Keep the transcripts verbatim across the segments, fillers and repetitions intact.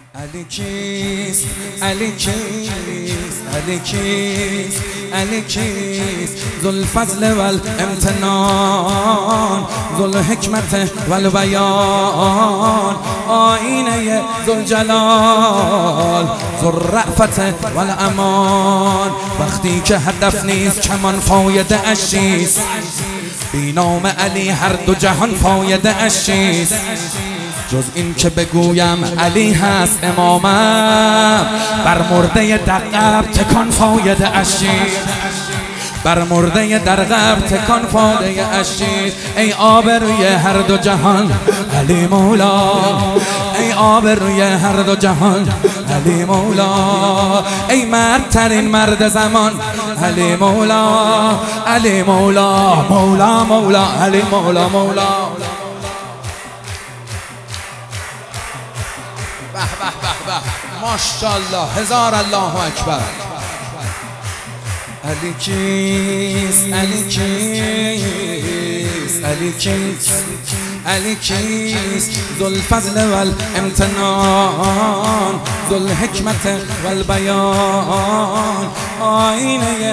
علی کیست علی کیست علی کیست علی کیست ذوالفضل والامتنان ذوالحکمت والبیان آینه ذوالجلال ذوالرأفت والامان وقتی که هدف نیست کمان فایده اش چیست بی نام علی هر دو جهان فایده اش چیست جز این که بگویم علی هست امامم بر مرده در قبر تکان فایده اش چیست بر مرده در قبر تکان فایده اش چیست ای آبروی هر دو جهان علی مولا ای آبروی هر دو جهان علی مولا ای مردترین مرد زمان علی مولا علی مولا مولا مولا علی مولا مولا به به به به ماشاءالله هزار الله اکبر علی کیست علی کیست علی کیست علی کیست ذوالفضل والامتنان ذوالحکمت والبیان آینه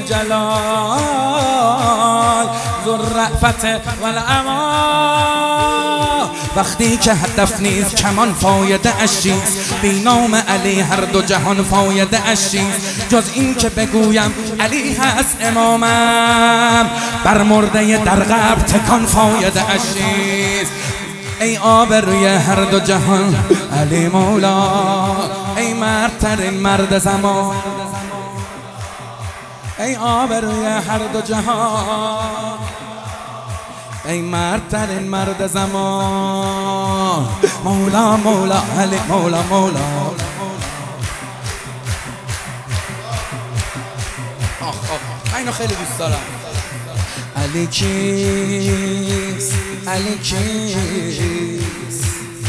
ذوالجلال ذوالرأفت والامان وقتی که هدف نیست کمان فایده اش چیست بی نام علی هر دو جهان فایده اش چیست جز این که بگویم علی هست امامم بر مرده در قبر تکان فایده اش چیست ای آبروی هر دو جهان علی مولا ای مردترین مرد زمان ای آبروی هر دو جهان ای مردترین مرد زمان مولا مولا علی مولا مولا آخ آخ اینو خیلی دوست دارم علی کیست علی کیست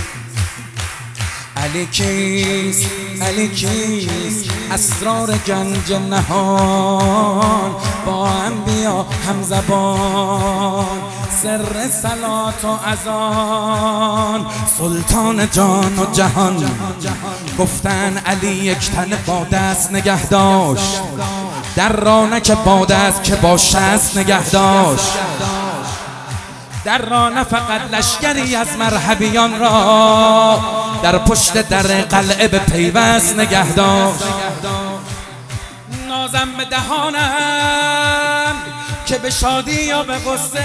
علی کیست علی کیست اسرار گنج نهان با انبیا همزبان سر صلات و اذان سلطان جان و جهان گفتن علی یک تن با دست نگه داشت در رانه که با دست که با شست نگه داشت در را نه فقط لشکری از مرحبیان را در پشت در قلعه به پیوست نگه داشت نازم به دهانم که به شادی یا به غصه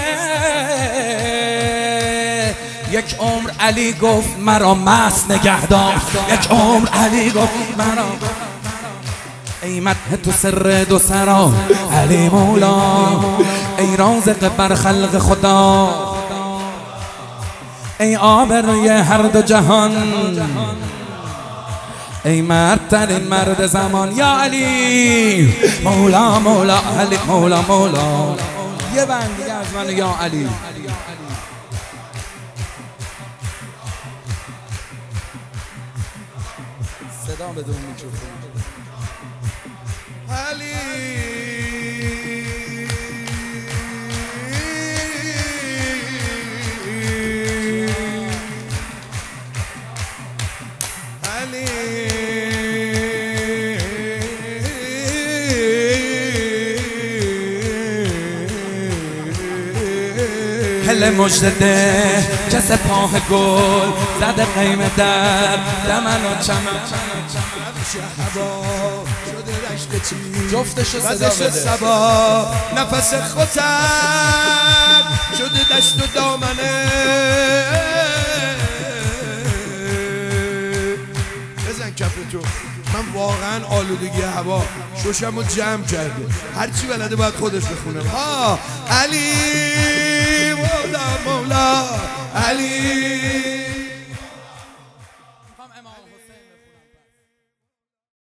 یک عمر علی گفت مرا مست نگه داشت یک عمر علی گفت مرا ای مدح تو سر دو سرا علی مولا ای رازق بر خلق خدا ای آبروی هر دو جهان ای مردترین مرد زمان یا علی مولا مولا علی مولا مولا یه بند دیگه از من یا علی صدا بدون میکروفون علی علی هل مجدده که سپاه گل زده قیمه در دمن و چمن جفتشو صدا بده سبا نفس خوتن شده دشت و دامنه بزن کف تو من واقعا آلودگی هوا شوشم رو جمع کرده هرچی بلده باید خودش بخونه ها علی مولا مولا علی